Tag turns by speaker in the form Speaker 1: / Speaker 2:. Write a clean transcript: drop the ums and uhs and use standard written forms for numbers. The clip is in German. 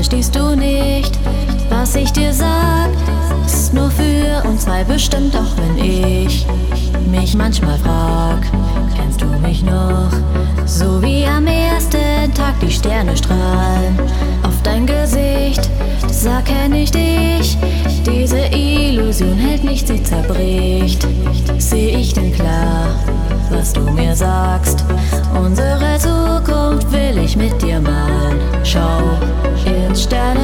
Speaker 1: verstehst du nicht, was ich dir sag, ist nur für uns zwei bestimmt, auch wenn ich mich manchmal frag, kennst du mich noch? So wie am ersten Tag die Sterne strahlen auf dein Gesicht, sag, kenn ich dich, diese Illusion hält nicht, sie zerbricht. Seh ich denn klar, was du mir sagst? Unsere Zukunft will ich mit dir malen. Schau ins Sterne